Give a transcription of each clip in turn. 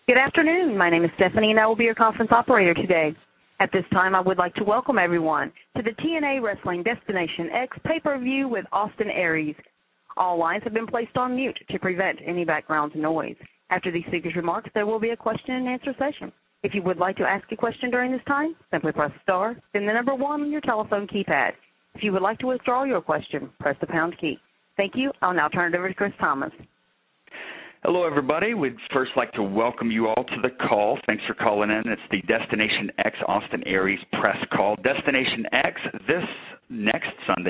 Good afternoon. My name is Stephanie, and I will be your conference operator today. At this time, I would like to welcome everyone to the TNA Wrestling Destination X pay-per-view with Austin Aries. All lines have been placed on mute to prevent any background noise. After the speaker's remarks, there will be a question-and-answer session. If you would like to ask a question during this time, simply press star, then the number 1 on your telephone keypad. If you would like to withdraw your question, press the pound key. Thank you. I'll now turn it over to Chris Thomas. Hello, everybody. We'd first like to welcome you all to the call. Thanks for calling in. It's the Destination X Austin Aries press call. Destination X next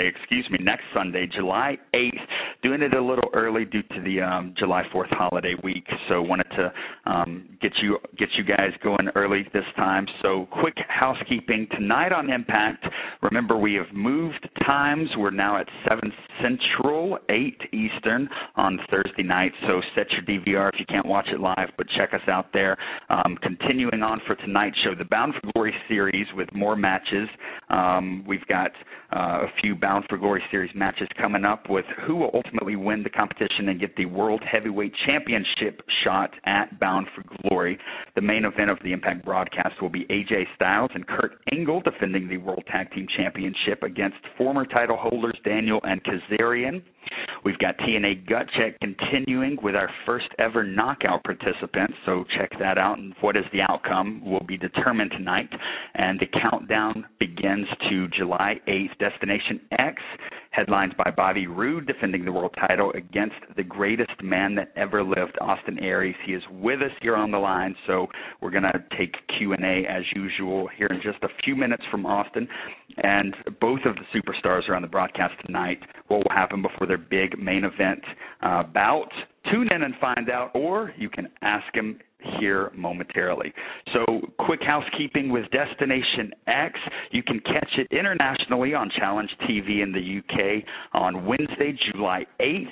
Sunday, July 8th. Doing it a little early due to the July 4th holiday week. So wanted to get you guys going early this time. So quick housekeeping. Tonight on Impact, remember we have moved times. We're now at 7 Central, 8 Eastern on Thursday night. So set your DVR if you can't watch it live, but check us out there. Continuing on for tonight's show, the Bound for Glory series with more matches. We've got a few Bound for Glory series matches coming up with who will ultimately win the competition and get the World Heavyweight Championship shot at Bound for Glory. The main event of the Impact broadcast will be AJ Styles and Kurt Angle defending the World Tag Team Championship against former title holders Daniel and Kazarian. We've got TNA Gut Check continuing with our first ever knockout participants, so check that out, and what is the outcome will be determined tonight. And the countdown begins to July 8th. Destination X, headlined by Bobby Roode defending the world title against the greatest man that ever lived, Austin Aries. He is with us here on the line, so we're going to take Q&A as usual here in just a few minutes from Austin. And both of the superstars are on the broadcast tonight. What will happen before their big main event bout? Tune in and find out, or you can ask him here momentarily. So quick housekeeping with Destination X. You can catch it internationally on Challenge TV in the UK on Wednesday, July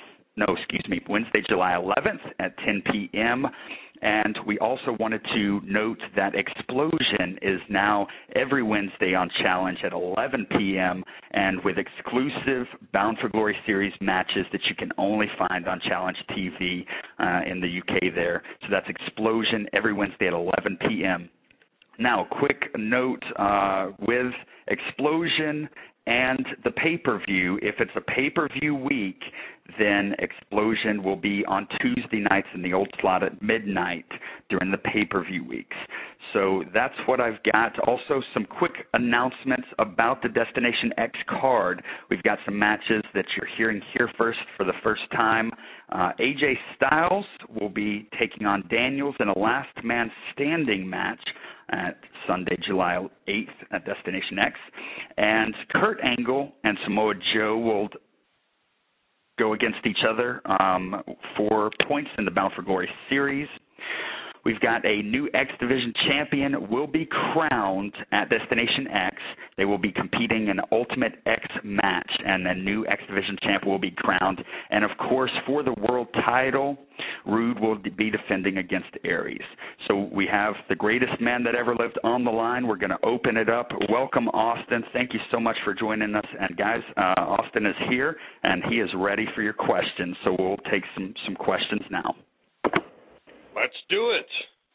11th at 10 p.m., and we also wanted to note that Explosion is now every Wednesday on Challenge at 11 p.m. and with exclusive Bound for Glory series matches that you can only find on Challenge TV in the UK there. So that's Explosion every Wednesday at 11 p.m. Now, quick note with Explosion and the pay-per-view, if it's a pay-per-view week, then Explosion will be on Tuesday nights in the old slot at midnight during the pay-per-view weeks. So that's what I've got. Also, some quick announcements about the Destination X card. We've got some matches that you're hearing here first for the first time. AJ Styles will be taking on Daniels in a last man standing match at Sunday, July 8th at Destination X. And Kurt Angle and Samoa Joe will go against each other for points in the Bound for Glory series. We've got a new X Division champion will be crowned at Destination X. They will be competing in an Ultimate X match, and the new X Division champ will be crowned. And, of course, for the world title, Roode will be defending against Aries. So we have the greatest man that ever lived on the line. We're going to open it up. Welcome, Austin. Thank you so much for joining us. And, guys, Austin is here, and he is ready for your questions. So we'll take some questions now. Let's do it.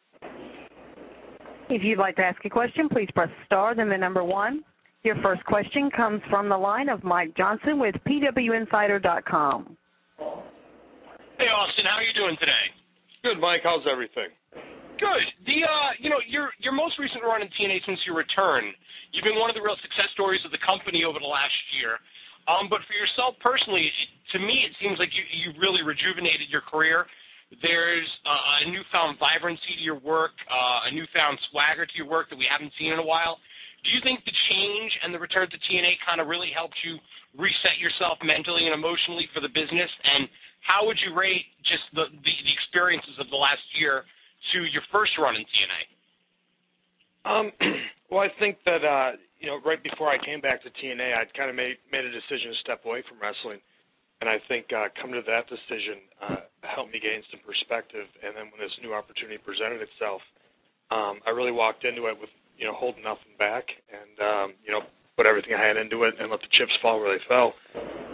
If you'd like to ask a question, please press star, then the number 1. Your first question comes from the line of Mike Johnson with PWInsider.com. Hey, Austin, how are you doing today? Good, Mike. How's everything? Good. Your most recent run in TNA since your return, you've been one of the real success stories of the company over the last year. But for yourself personally, to me, it seems like you really rejuvenated your career. There's a newfound vibrancy to your work, a newfound swagger to your work that we haven't seen in a while. Do you think the change and the return to TNA kind of really helped you reset yourself mentally and emotionally for the business? And how would you rate just the experiences of the last year to your first run in TNA? Well, I think that, right before I came back to TNA, I'd kind of made a decision to step away from wrestling. And I think coming to that decision helped me gain some perspective. And then when this new opportunity presented itself, I really walked into it with, holding nothing back and, put everything I had into it and let the chips fall where they fell.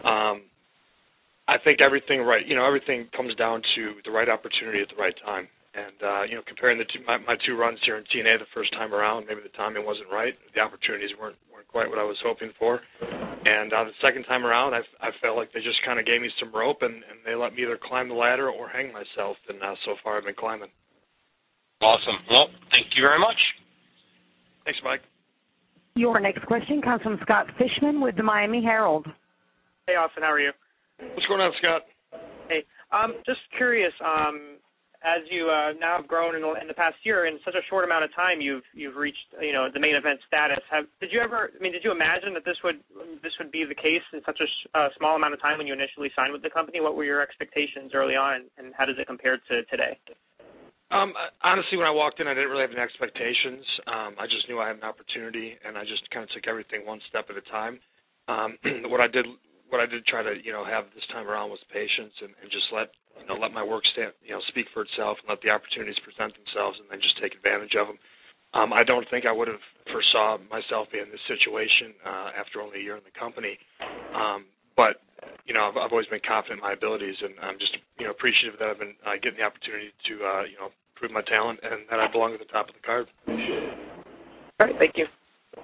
I think everything comes down to the right opportunity at the right time. And comparing my two runs here in TNA the first time around, maybe the timing wasn't right. The opportunities weren't quite what I was hoping for. And the second time around, I felt like they just kind of gave me some rope, and they let me either climb the ladder or hang myself. And so far, I've been climbing. Awesome. Well, thank you very much. Thanks, Mike. Your next question comes from Scott Fishman with the Miami Herald. Hey, Austin, how are you? What's going on, Scott? Hey, just curious. As you now have grown in the past year, in such a short amount of time, you've reached the main event status. Did you imagine that this would be the case in such a small amount of time when you initially signed with the company? What were your expectations early on, and how does it compare to today? Honestly, when I walked in, I didn't really have any expectations. I just knew I had an opportunity, and I just kind of took everything one step at a time. What I did try to have this time around was patience and just let my work speak for itself, and let the opportunities present themselves, and then just take advantage of them. I don't think I would have foresaw myself being in this situation after only a year in the company. But I've always been confident in my abilities, and I'm just appreciative that I've been getting the opportunity to prove my talent and that I belong at the top of the card. All right, thank you.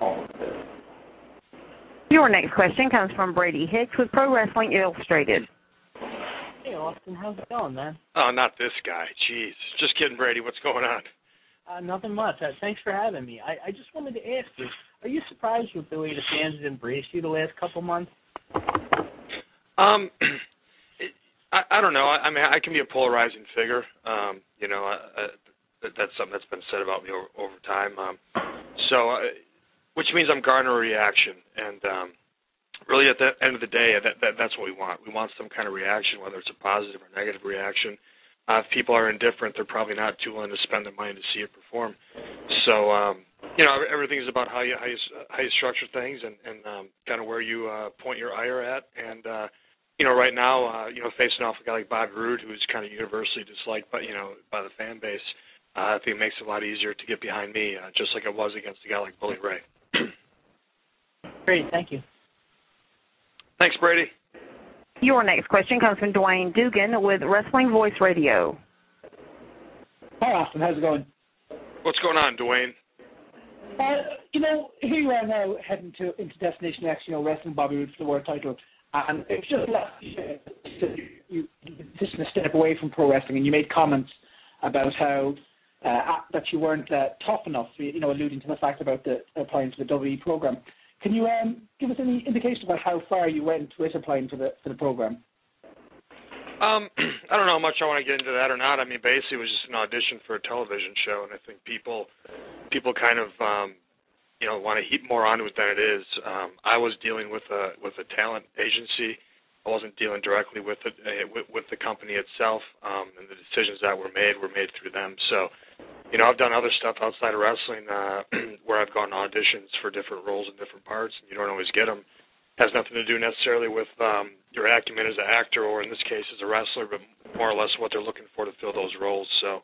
Your next question comes from Brady Hicks with Pro Wrestling Illustrated. Hey, Austin, how's it going, man? Oh, not this guy. Jeez. Just kidding, Brady. What's going on? Nothing much. Thanks for having me. I just wanted to ask you, are you surprised with the way the fans have embraced you the last couple months? I don't know. I mean, I can be a polarizing figure. That's something that's been said about me over time. Which means I'm garnering a reaction, and really at the end of the day, that's what we want. We want some kind of reaction, whether it's a positive or negative reaction. If people are indifferent, they're probably not too willing to spend their money to see it perform. So, everything is about how you structure things and kind of where you point your ire at. And right now, facing off a guy like Bobby Roode, who's kind of universally disliked by the fan base, I think it makes it a lot easier to get behind me, just like it was against a guy like Bully Ray. Great, thank you. Thanks, Brady. Your next question comes from Dwayne Dugan with Wrestling Voice Radio. Hi, Austin. How's it going? What's going on, Dwayne? Here you are now heading into Destination X, wrestling Bobby Roode for the world title. And it's just last year you just a step away from pro wrestling, and you made comments about how that you weren't tough enough, alluding to the fact about applying to the WWE program. Can you give us any indication about how far you went with applying for the program? I don't know how much I want to get into that or not. I mean, basically, it was just an audition for a television show, and I think people kind of want to heap more onto it than it is. I was dealing with a talent agency. I wasn't dealing directly with the company itself, and the decisions that were made through them. So, I've done other stuff outside of wrestling where I've gone to auditions for different roles in different parts, and you don't always get them. It has nothing to do necessarily with your acumen as an actor, or in this case as a wrestler, but more or less what they're looking for to fill those roles. So,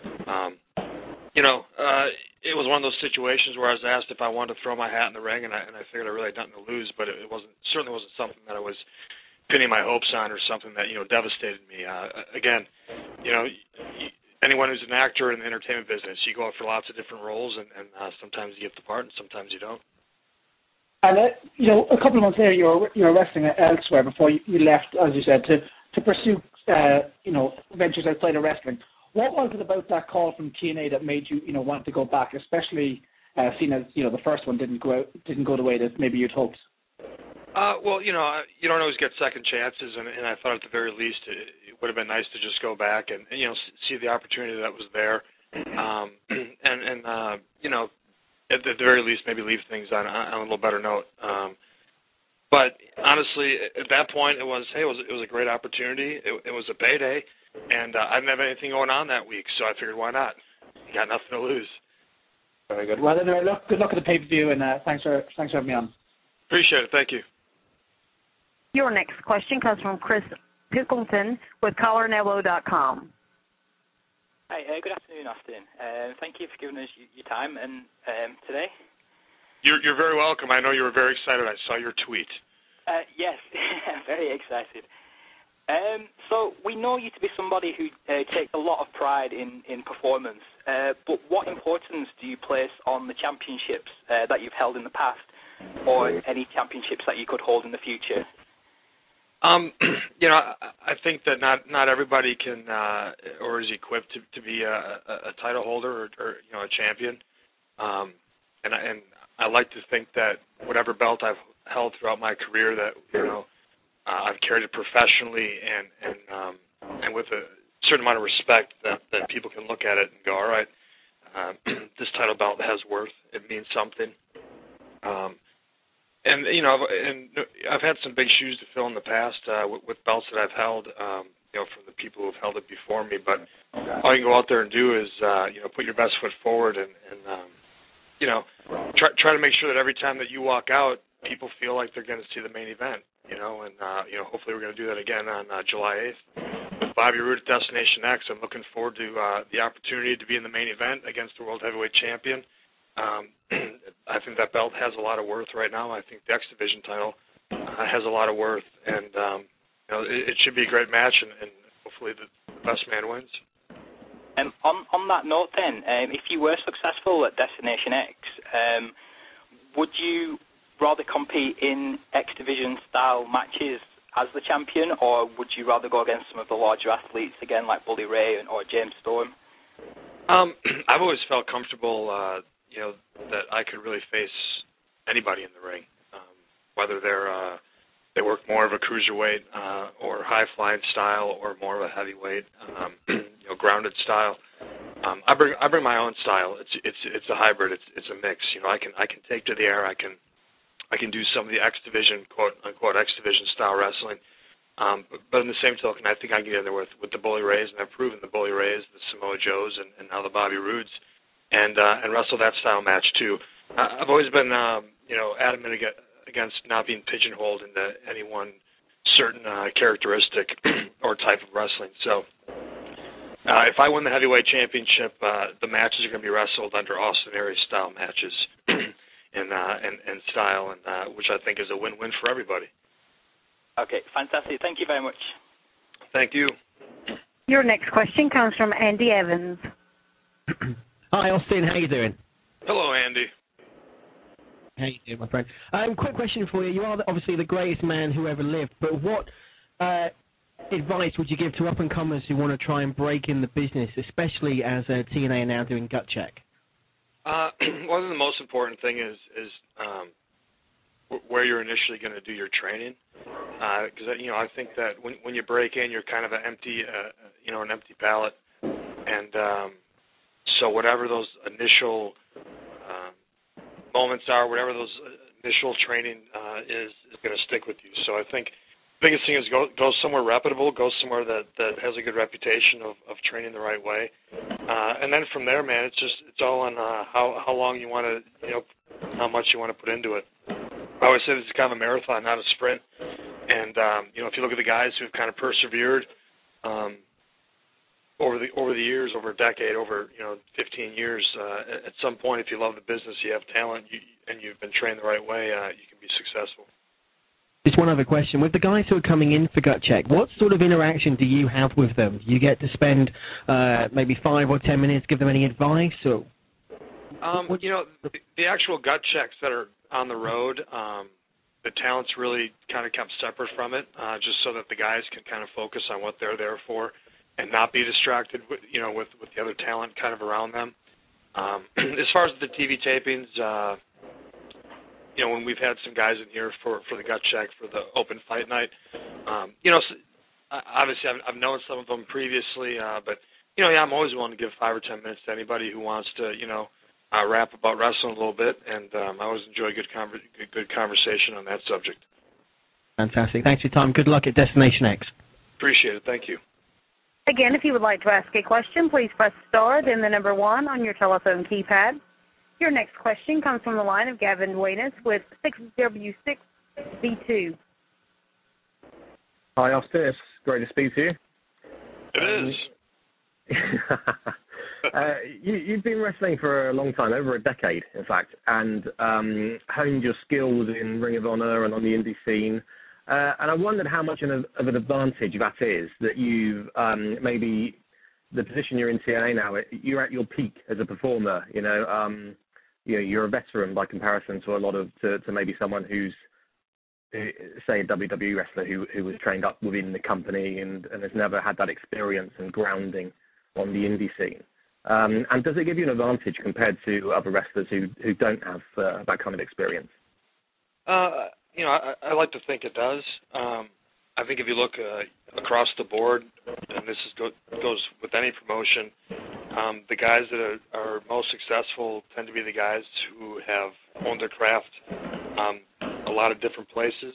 it was one of those situations where I was asked if I wanted to throw my hat in the ring, and I figured I really had nothing to lose, but it certainly wasn't something that I was pinning my hopes on or something that devastated me. Again, anyone who's an actor in the entertainment business, you go out for lots of different roles, and sometimes you get the part, and sometimes you don't. And a couple of months later, you were wrestling elsewhere before you left, as you said, to pursue ventures outside of wrestling. What was it about that call from TNA that made you want to go back, especially seeing as the first one didn't go the way that maybe you'd hoped? Well, you don't always get second chances, and I thought at the very least it would have been nice to just go back and see the opportunity that was there, at the very least maybe leave things on a little better note. But honestly, at that point, it was a great opportunity. It was a payday, and I didn't have anything going on that week, so I figured, why not? Got nothing to lose. Very good. Well, anyway, good luck at the pay-per-view, and thanks for having me on. Appreciate it. Thank you. Your next question comes from Chris Pickleton with CollarNello.com. Hi, good afternoon, Austin. Thank you for giving us your time and today. You're very welcome. I know you were very excited. I saw your tweet. Yes, I'm very excited. So we know you to be somebody who takes a lot of pride in performance, but what importance do you place on the championships that you've held in the past, or any championships that you could hold in the future? I think that not everybody can or is equipped to be a title holder or a champion, and I like to think that whatever belt I've held throughout my career, that I've carried it professionally and with a certain amount of respect that people can look at it and go, all right, this title belt has worth. It means something. And I've had some big shoes to fill in the past with belts that I've held, from the people who've held it before me. But all you can go out there and do is, put your best foot forward and try to make sure that every time that you walk out, people feel like they're going to see the main event. And hopefully we're going to do that again on July 8th with Bobby Roode at Destination X. I'm looking forward to the opportunity to be in the main event against the World Heavyweight Champion. I think that belt has a lot of worth right now. I think the X Division title has a lot of worth, and it should be a great match, and hopefully the best man wins. On that note, then, if you were successful at Destination X, would you rather compete in X Division style matches as the champion, or would you rather go against some of the larger athletes again, like Bully Ray or James Storm? I've always felt comfortable. That I could really face anybody in the ring, whether they work more of a cruiserweight or high flying style, or more of a heavyweight, grounded style. I bring my own style. It's a hybrid. It's a mix. I can take to the air. I can do some of the X Division, quote unquote, X Division style wrestling. But in the same token, I think I can get in there with the Bully Rays, and I've proven the Bully Rays, the Samoa Joes, and now the Bobby Roodes. And wrestle that style match too. I've always been, adamant against not being pigeonholed into any one certain characteristic or type of wrestling. So, if I win the heavyweight championship, the matches are going to be wrestled under Austin Aries style matches, and style, and which I think is a win-win for everybody. Okay, fantastic. Thank you very much. Thank you. Your next question comes from Andy Evans. Hi, Austin. How you doing? Hello, Andy. How you doing, my friend? Quick question for you. You are obviously the greatest man who ever lived, but what advice would you give to up-and-comers who want to try and break in the business, especially as TNA are now doing Gut Check? Well, the most important thing is where you're initially going to do your training, because I think that when you break in, you're kind of an empty pallet, and so whatever those initial moments are, whatever those initial training is going to stick with you. So I think the biggest thing is go somewhere reputable, go somewhere that has a good reputation of training the right way, and then from there, man, it's all on how long you want to, how much you want to put into it. I always say this is kind of a marathon, not a sprint. And if you look at the guys who've kind of persevered over the years, over a decade, over 15 years, at some point, if you love the business, you have talent, and you've been trained the right way, you can be successful. Just one other question. With the guys who are coming in for Gut Check, what sort of interaction do you have with them? Do you get to spend maybe 5 or 10 minutes, give them any advice? Or the actual Gut Checks that are on the road, the talent's really kind of kept separate from it, just so that the guys can kind of focus on what they're there for and not be distracted with the other talent kind of around them. As far as the TV tapings, when we've had some guys in here for the Gut Check, for the open fight night, obviously I've known some of them previously, but I'm always willing to give 5 or 10 minutes to anybody who wants to, rap about wrestling a little bit, and I always enjoy good conversation on that subject. Fantastic. Thanks for your time. Good luck at Destination X. Appreciate it. Thank you. Again, if you would like to ask a question, please press star, then the number 1 on your telephone keypad. Your next question comes from the line of Gavin Duenas with 6W6B2. Hi, Austin. It's great to speak to you. It is. You've been wrestling for a long time, over a decade, in fact, and honed your skills in Ring of Honor and on the indie scene. And I wondered how much of an advantage that is that you've maybe the position you're in TNA now. You're at your peak as a performer. You're a veteran by comparison to to maybe someone who's, say, a WWE wrestler who was trained up within the company and has never had that experience and grounding on the indie scene. And does it give you an advantage compared to other wrestlers who don't have that kind of experience? I like to think it does. I think if you look across the board, and this goes with any promotion, the guys that are most successful tend to be the guys who have honed their craft a lot of different places.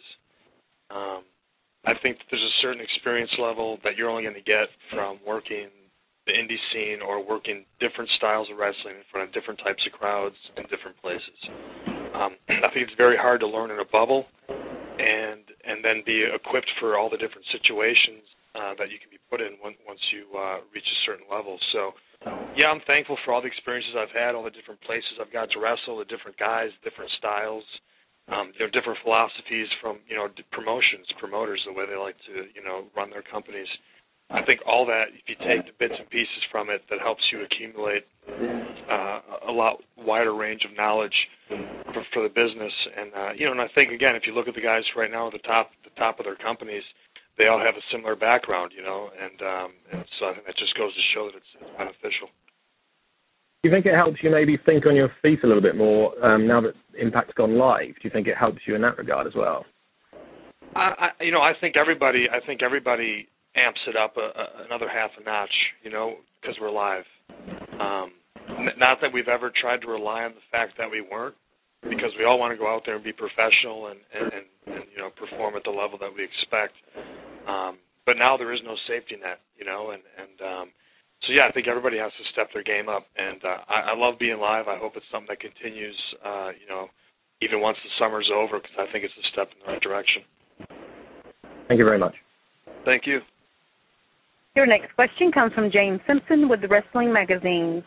I think that there's a certain experience level that you're only going to get from working the indie scene or working different styles of wrestling in front of different types of crowds in different places. I think it's very hard to learn in a bubble and then be equipped for all the different situations that you can be put in once you reach a certain level. So, yeah, I'm thankful for all the experiences I've had, all the different places I've got to wrestle, the different guys, different styles, different philosophies from, promoters, the way they like to, run their companies. I think all that, if you take the bits and pieces from it, that helps you accumulate a lot wider range of knowledge for the business. And and I think, again, if you look at the guys right now at the top of their companies, they all have a similar background, and so I think that just goes to show that it's beneficial. Do you think it helps you maybe think on your feet a little bit more now that Impact's gone live? Do you think it helps you in that regard as well? I think everybody amps it up another half a notch, because we're live. Not that we've ever tried to rely on the fact that we weren't, because we all want to go out there and be professional and perform at the level that we expect. But now there is no safety net, so yeah, I think everybody has to step their game up, and I love being live. I hope it's something that continues, even once the summer's over, because I think it's a step in the right direction. Thank you very much. Thank you. Your next question comes from James Simpson with the Wrestling Magazine.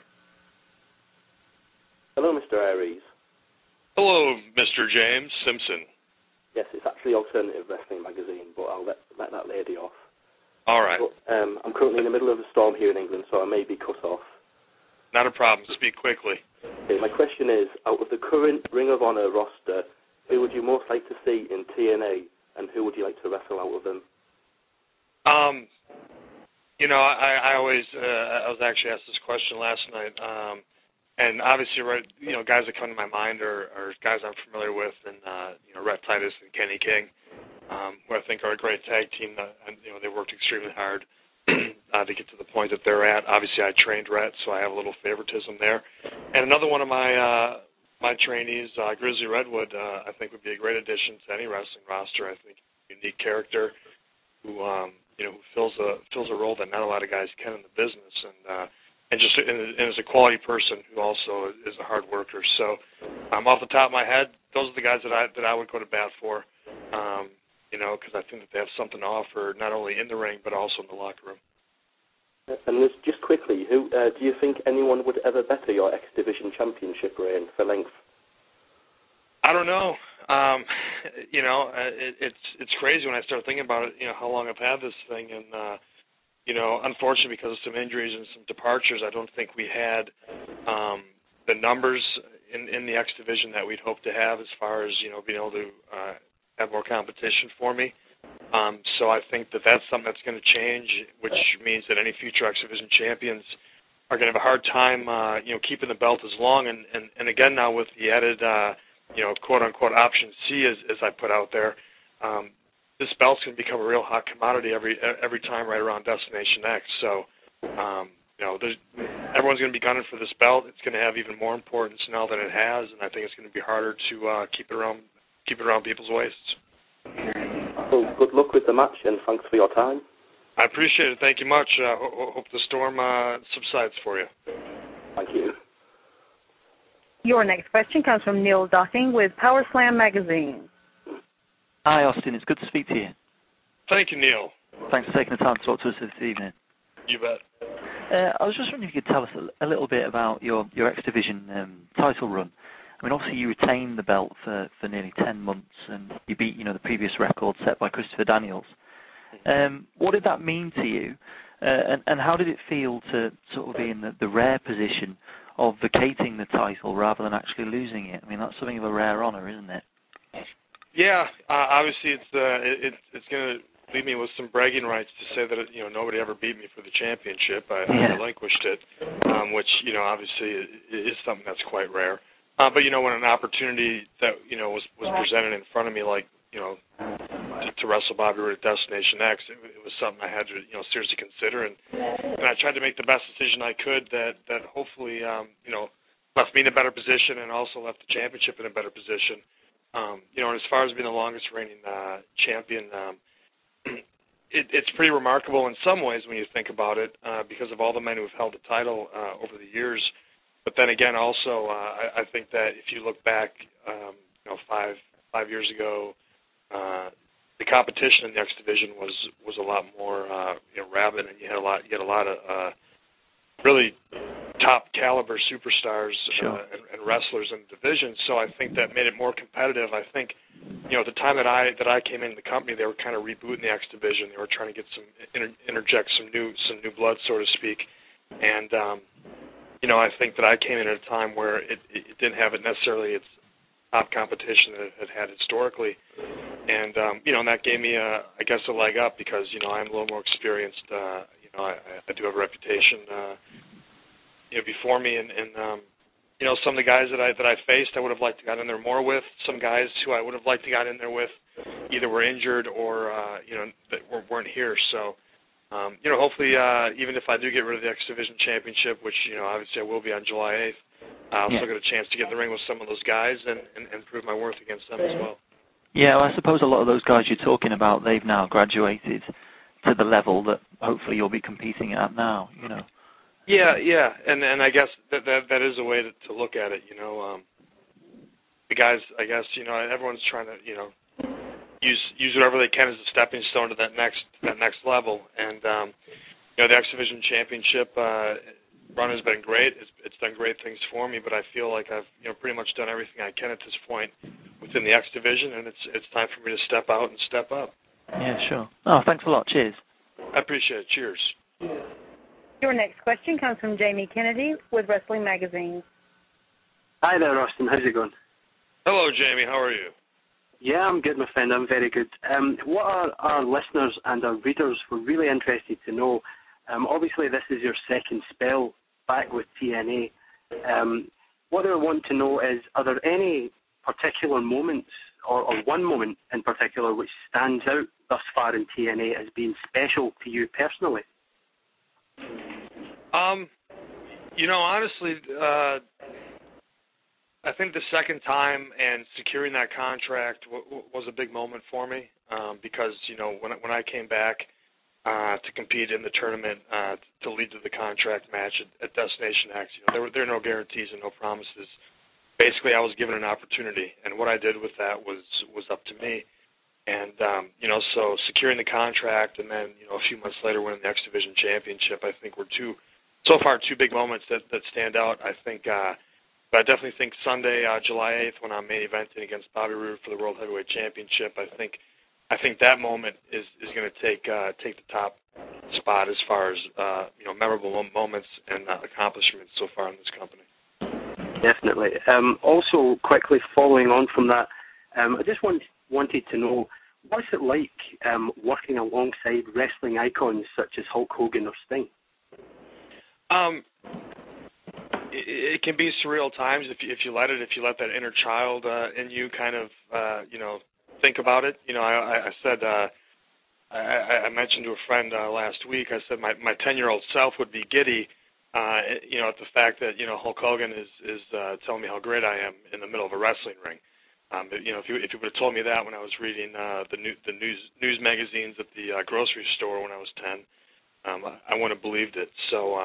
Hello, Mr. Aries. Hello, Mr. James Simpson. Yes, it's actually Alternative Wrestling Magazine, but I'll let that lady off. All right. But, I'm currently in the middle of a storm here in England, so I may be cut off. Not a problem. Speak quickly. Okay, my question is, out of the current Ring of Honor roster, who would you most like to see in TNA, and who would you like to wrestle out of them? I always I was actually asked this question last night, and obviously, right, guys that come to my mind are guys I'm familiar with, and Rhett Titus and Kenny King, who I think are a great tag team, and they worked extremely hard to get to the point that they're at. Obviously, I trained Rhett, so I have a little favoritism there. And another one of my trainees, Grizzly Redwood, I think would be a great addition to any wrestling roster. I think unique character who who fills a role that not a lot of guys can in the business, and is a quality person who also is a hard worker. So, off the top of my head, those are the guys that I would go to bat for, because I think that they have something to offer not only in the ring but also in the locker room. And just quickly, who do you think anyone would ever better your X Division Championship reign for length? I don't know. It's crazy when I start thinking about it. How long I've had this thing, and unfortunately, because of some injuries and some departures, I don't think we had the numbers in the X Division that we'd hoped to have as far as being able to have more competition for me. So I think that that's something that's going to change, which means that any future X Division champions are going to have a hard time, keeping the belt as long. And again, now with the added quote-unquote option C, as I put out there, this belt's going to become a real hot commodity every time right around Destination X. So, everyone's going to be gunning for this belt. It's going to have even more importance now than it has, and I think it's going to be harder to keep it around people's waists. Well, good luck with the match, and thanks for your time. I appreciate it. Thank you much. Hope the storm subsides for you. Thank you. Your next question comes from Neil Docking with Power Slam Magazine. Hi, Austin. It's good to speak to you. Thank you, Neil. Thanks for taking the time to talk to us this evening. You bet. I was just wondering if you could tell us a little bit about your X Division title run. I mean, obviously you retained the belt for nearly 10 months, and you beat, the previous record set by Christopher Daniels. What did that mean to you, and how did it feel to sort of be in the rare position of vacating the title rather than actually losing it? I mean, that's something of a rare honor, isn't it? Yeah, obviously it's going to leave me with some bragging rights to say that nobody ever beat me for the championship. I relinquished it, which obviously is something that's quite rare. But when an opportunity that was presented in front of me, like to wrestle Bobby Roode at Destination X, it was something I had to seriously consider, and I tried to make the best decision I could that hopefully left me in a better position and also left the championship in a better position. And as far as being the longest reigning champion, it's pretty remarkable in some ways when you think about it, because of all the men who have held the title over the years. But then again, also, I think that if you look back, 5 years ago, the competition in the X division was a lot more rabid, and you had a lot of really top caliber superstars and wrestlers in the division. So I think that made it more competitive. I think at the time that I came into the company, they were kind of rebooting the X division. They were trying to get interject some new blood, so to speak. And I think that I came in at a time where it didn't have necessarily its top competition that it had historically. And that gave me a leg up because I'm a little more experienced. I do have a reputation before me, and some of the guys that I faced, I would have liked to got in there more with. Some guys who I would have liked to got in there with either were injured or that weren't here. So hopefully, even if I do get rid of the X Division Championship, which obviously I will be on July 8th, I'll still get a chance to get in the ring with some of those guys and prove my worth against them as well. Yeah, well, I suppose a lot of those guys you're talking about, they've now graduated to the level that hopefully you'll be competing at now. Yeah, and I guess that is a way to look at it. The guys, I guess everyone's trying to use whatever they can as a stepping stone to that next level. And the X Division Championship run has been great. It's done great things for me, but I feel like I've pretty much done everything I can at this point within the X Division, and it's time for me to step out and step up. Yeah, sure. Oh, thanks a lot. Cheers. I appreciate it. Cheers. Your next question comes from Jamie Kennedy with Wrestling Magazine. Hi there, Austin. How's it going? Hello, Jamie. How are you? Yeah, I'm good, my friend. I'm very good. What our listeners and our readers were really interested to know, obviously this is your second spell back with TNA. What they want to know is, are there any particular moments or one moment in particular which stands out thus far in TNA as being special to you personally? Honestly, I think the second time and securing that contract was a big moment for me because, when I came back to compete in the tournament to lead to the contract match at Destination X, there were no guarantees and no promises. Basically, I was given an opportunity, and what I did with that was up to me. And, so securing the contract and then, a few months later winning the X Division Championship, I think were two big moments that stand out. I think, but I definitely think Sunday, July 8th, when I'm main eventing against Bobby Roode for the World Heavyweight Championship, I think that moment is going to take the top spot as far as, memorable moments and accomplishments so far in this company. Definitely. Also, quickly following on from that, I just wanted to know, what's it like working alongside wrestling icons such as Hulk Hogan or Sting? It can be surreal times if you let that inner child in you kind of think about it. I said I mentioned to a friend last week. I said my 10-year-old self would be giddy. At the fact that Hulk Hogan is telling me how great I am in the middle of a wrestling ring. If you would have told me that when I was reading the news magazines at the grocery store when I was 10, I wouldn't have believed it. So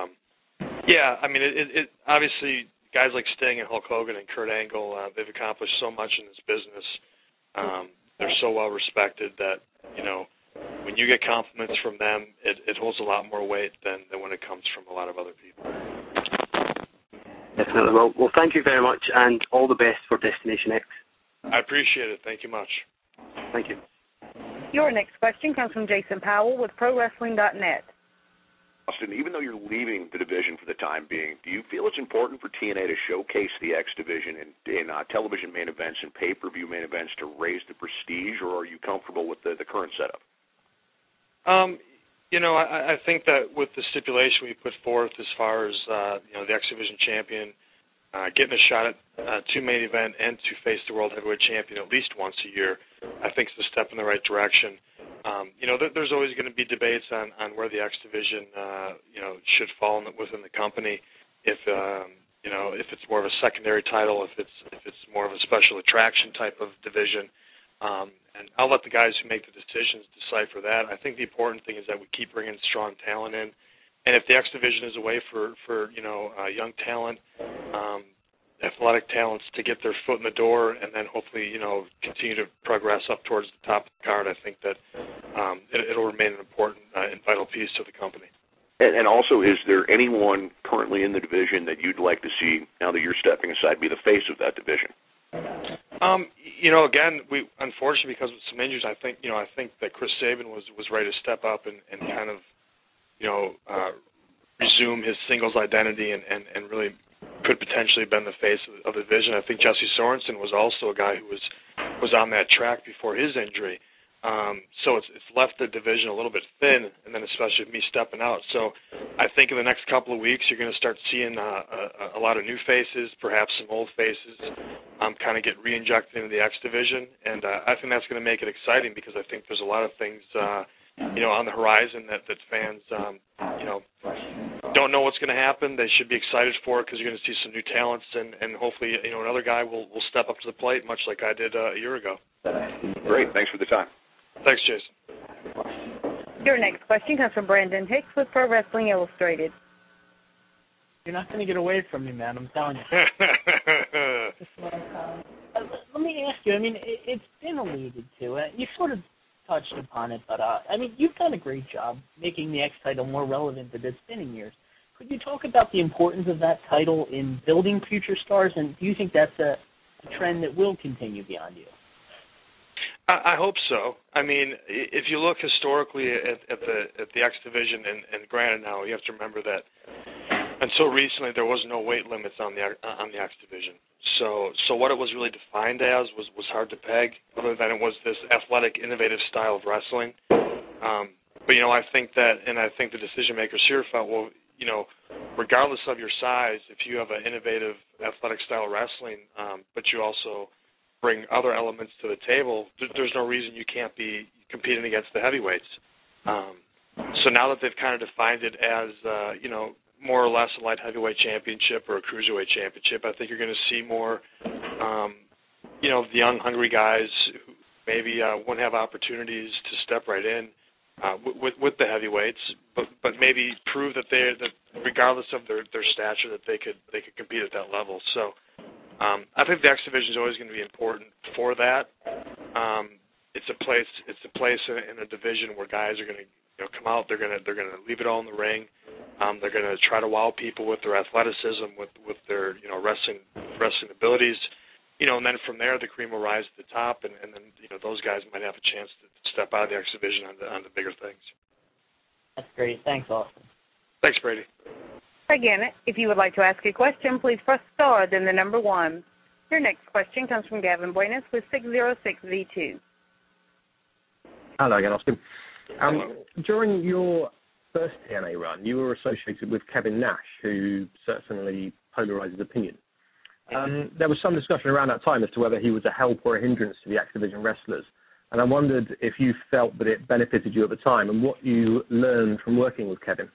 it obviously guys like Sting and Hulk Hogan and Kurt Angle, they've accomplished so much in this business. They're so well respected that when you get compliments from them, it holds a lot more weight than when it comes from a lot of other people. Definitely. Well, thank you very much, and all the best for Destination X. I appreciate it. Thank you much. Thank you. Your next question comes from Jason Powell with ProWrestling.net. Austin, even though you're leaving the division for the time being, do you feel it's important for TNA to showcase the X division in television main events and pay-per-view main events to raise the prestige, or are you comfortable with the current setup? I think that with the stipulation we put forth as far as the X Division champion getting a shot at two main event and to face the World Heavyweight Champion at least once a year, I think it's a step in the right direction. There's always going to be debates on where the X Division should fall within the company. If it's more of a secondary title, if it's more of a special attraction type of division. And I'll let the guys who make the decisions decipher that. I think the important thing is that we keep bringing strong talent in. And if the X Division is a way for young talent, athletic talents to get their foot in the door and then hopefully, continue to progress up towards the top of the card, I think that it'll remain an important and vital piece to the company. And also, is there anyone currently in the division that you'd like to see, now that you're stepping aside, be the face of that division? Again, we unfortunately, because of some injuries, I think that Chris Sabin was ready to step up and kind of resume his singles identity and really could potentially have been the face of the division. I think Jesse Sorensen was also a guy who was on that track before his injury. So it's left the division a little bit thin, and then especially with me stepping out. So I think in the next couple of weeks you're going to start seeing a lot of new faces, perhaps some old faces, kind of get re-injected into the X Division. And I think that's going to make it exciting because I think there's a lot of things on the horizon that fans don't know what's going to happen. They should be excited for it because you're going to see some new talents, and hopefully another guy will step up to the plate, much like I did a year ago. Great. Thanks for the time. Thanks, Jason. Your next question comes from Brandon Hicks with Pro Wrestling Illustrated. You're not going to get away from me, man. I'm telling you. Let me ask you. I mean, it's been alluded to. You sort of touched upon it, but you've done a great job making the X title more relevant than it's been in years. Could you talk about the importance of that title in building future stars, and do you think that's a trend that will continue beyond you? I hope so. I mean, if you look historically at the X Division, and granted now you have to remember that until recently there was no weight limits on the X Division. So what it was really defined as was hard to peg, other than it was this athletic, innovative style of wrestling. But I think the decision makers here felt, well, regardless of your size, if you have an innovative athletic style of wrestling, but you also bring other elements to the table, there's no reason you can't be competing against the heavyweights. So now that they've kind of defined it as, more or less a light heavyweight championship or a cruiserweight championship, I think you're going to see more, the young, hungry guys who maybe wouldn't have opportunities to step right in with the heavyweights, but maybe prove that regardless of their stature, that they could compete at that level. So I think the X Division is always going to be important for that. It's a place in a division where guys are going to come out. They're going to leave it all in the ring. They're going to try to wow people with their athleticism, with their wrestling abilities. And then from there the cream will rise to the top, and then those guys might have a chance to step out of the X Division on the bigger things. That's great. Thanks, Austin. Thanks, Brady. Again, if you would like to ask a question, please press star, then the number 1. Your next question comes from Gavin Buenas with 606V2. Hello again, Austin. During your first TNA run, you were associated with Kevin Nash, who certainly polarizes opinion. There was some discussion around that time as to whether he was a help or a hindrance to the X Division wrestlers, and I wondered if you felt that it benefited you at the time and what you learned from working with Kevin.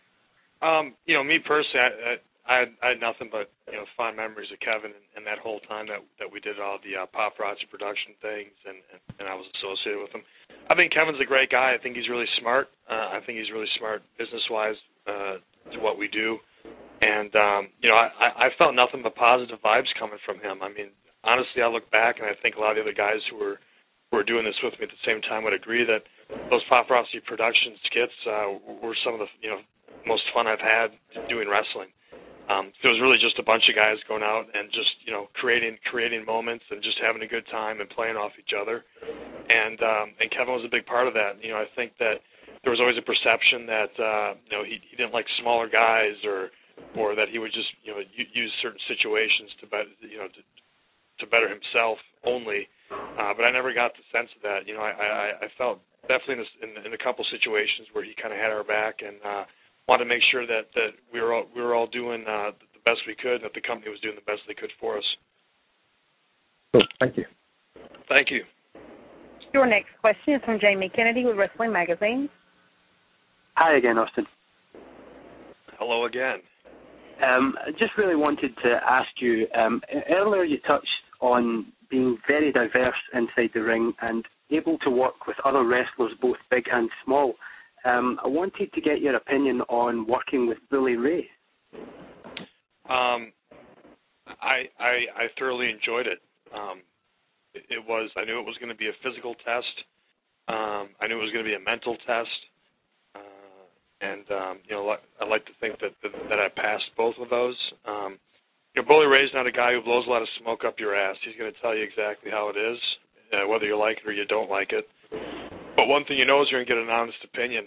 Me personally, I had nothing but fond memories of Kevin and that whole time that we did all the paparazzi production things, and I was associated with him. I think Kevin's a great guy. I think he's really smart. I think he's really smart business-wise to what we do. And, I felt nothing but positive vibes coming from him. I mean, honestly, I look back, and I think a lot of the other guys who were doing this with me at the same time would agree that those paparazzi production skits were some of the most fun I've had doing wrestling. So it was really just a bunch of guys going out and just, creating moments and just having a good time and playing off each other. And Kevin was a big part of that. I think that there was always a perception that he didn't like smaller guys or that he would just use certain situations to better himself only. But I never got the sense of that. I felt definitely in a couple situations where he kind of had our back and wanted to make sure that we were all doing the best we could, and that the company was doing the best they could for us. Cool. Thank you. Thank you. Your next question is from Jamie Kennedy with Wrestling Magazine. Hi again, Austin. Hello again. I just really wanted to ask you, earlier you touched on being very diverse inside the ring and able to work with other wrestlers, both big and small. I wanted to get your opinion on working with Bully Ray. I thoroughly enjoyed it. I knew it was going to be a physical test. I knew it was going to be a mental test. I like to think that I passed both of those. Bully Ray's not a guy who blows a lot of smoke up your ass. He's going to tell you exactly how it is, whether you like it or you don't like it. But one thing you know is you're going to get an honest opinion,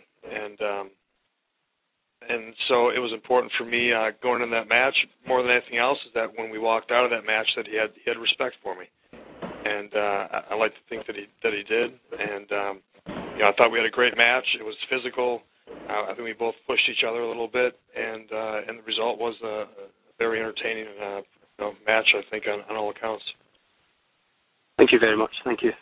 and so it was important for me going in that match more than anything else is that when we walked out of that match that he had respect for me, and I like to think that he did, and I thought we had a great match. It was physical. I think we both pushed each other a little bit, and the result was a very entertaining match, I think, on all accounts. Thank you very much. Thank you.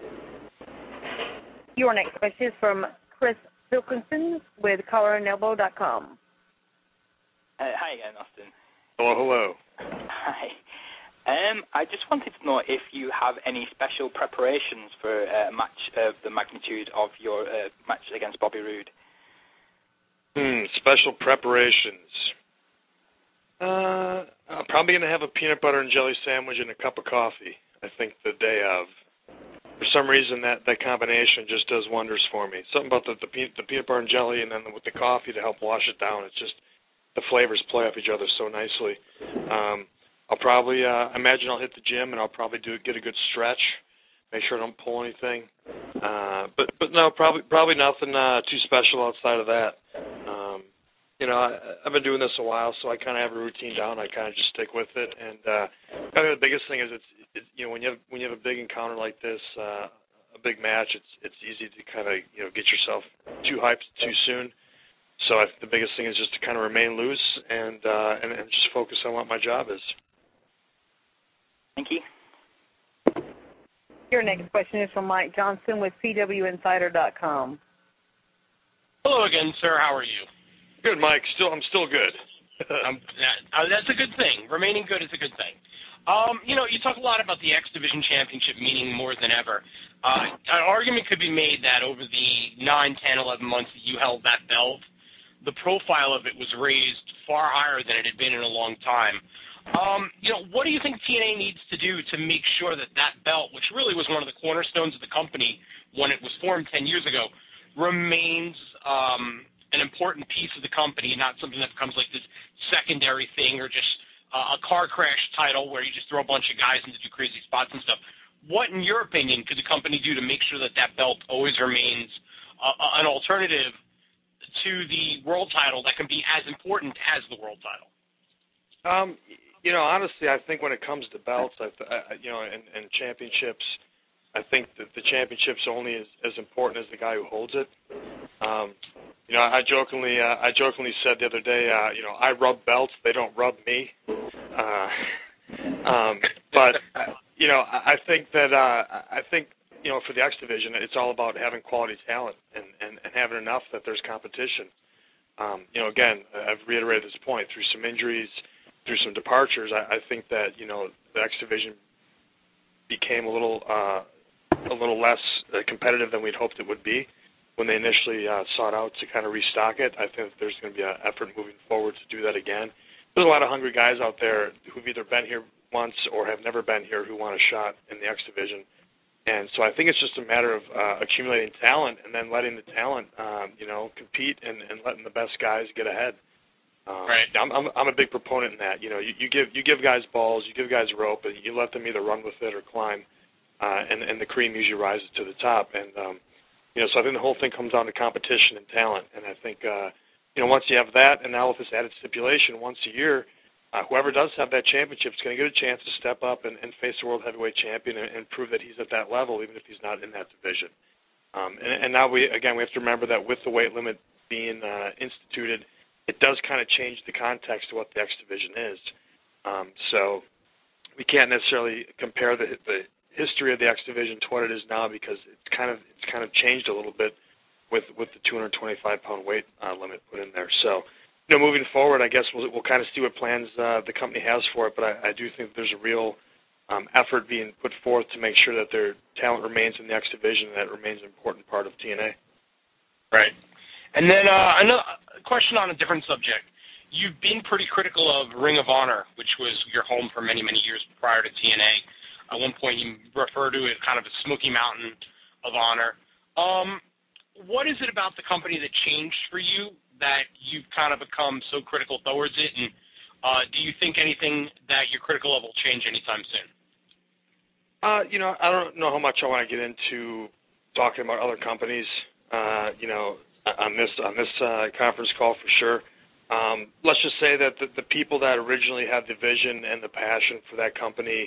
Your next question is from Chris Wilkinson with collarandelbow.com. Hi again, Austin. Hello. Hi. I just wanted to know if you have any special preparations for a match of the magnitude of your match against Bobby Roode. Special preparations. I'm probably going to have a peanut butter and jelly sandwich and a cup of coffee, I think, the day of. For some reason, that combination just does wonders for me. Something about the peanut butter and jelly and then with the coffee to help wash it down. It's just the flavors play off each other so nicely. I'll probably imagine I'll hit the gym and I'll probably get a good stretch, make sure I don't pull anything. But no, probably nothing too special outside of that. I've been doing this a while, so I kind of have a routine down. I kind of just stick with it. And I think the biggest thing is it's when you have a big encounter like this, a big match, it's easy to kind of get yourself too hyped too soon. So I think the biggest thing is just to kind of remain loose and just focus on what my job is. Thank you. Your next question is from Mike Johnson with PWInsider.com. Hello again, sir. How are you? Good, Mike. I'm still good. That's a good thing. Remaining good is a good thing. You talk a lot about the X Division Championship meaning more than ever. An argument could be made that over the 9, 10, 11 months that you held that belt, the profile of it was raised far higher than it had been in a long time. What do you think TNA needs to do to make sure that belt, which really was one of the cornerstones of the company when it was formed 10 years ago, remains an important piece of the company, not something that becomes like this secondary thing or just a car crash title where you just throw a bunch of guys into do crazy spots and stuff? What, in your opinion, could the company do to make sure that belt always remains an alternative to the world title that can be as important as the world title? Honestly, I think when it comes to belts, and championships, I think that the championship's only as important as the guy who holds it. I jokingly said the other day, I rub belts, they don't rub me. But I think for the X Division, it's all about having quality talent and having enough that there's competition. Again, I've reiterated this point through some injuries, through some departures. I think that the X Division became a little less competitive than we'd hoped it would be when they initially sought out to kind of restock it. I think that there's going to be an effort moving forward to do that again. There's a lot of hungry guys out there who've either been here once or have never been here who want a shot in the X Division. And so I think it's just a matter of accumulating talent and then letting the talent, compete and letting the best guys get ahead. Right. I'm a big proponent in that. You know, you give guys balls, you give guys rope, and you let them either run with it or climb, and the cream usually rises to the top. And you know, so I think the whole thing comes down to competition and talent. And I think you know, once you have that, and now with this added stipulation, once a year, whoever does have that championship is going to get a chance to step up and face the world heavyweight champion and prove that he's at that level, even if he's not in that division. And now we have to remember that with the weight limit being instituted, it does kind of change the context of what the X division is. So we can't necessarily compare the history of the X division to what it is now, because it's kind of changed a little bit with the 225-pound weight limit put in there. So, you know, moving forward, I guess we'll kind of see what plans the company has for it. But I do think there's a real effort being put forth to make sure that their talent remains in the X division, and that remains an important part of TNA. Right. And then another question on a different subject. You've been pretty critical of Ring of Honor, which was your home for many, many years prior to TNA. At one point, you referred to it kind of as Smoky Mountain of Honor. What is it about the company that changed for you that you've kind of become so critical towards it? And do you think anything that you're critical of will change anytime soon? You know, I don't know how much I want to get into talking about other companies. You know, on this conference call for sure. Let's just say that the people that originally had the vision and the passion for that company,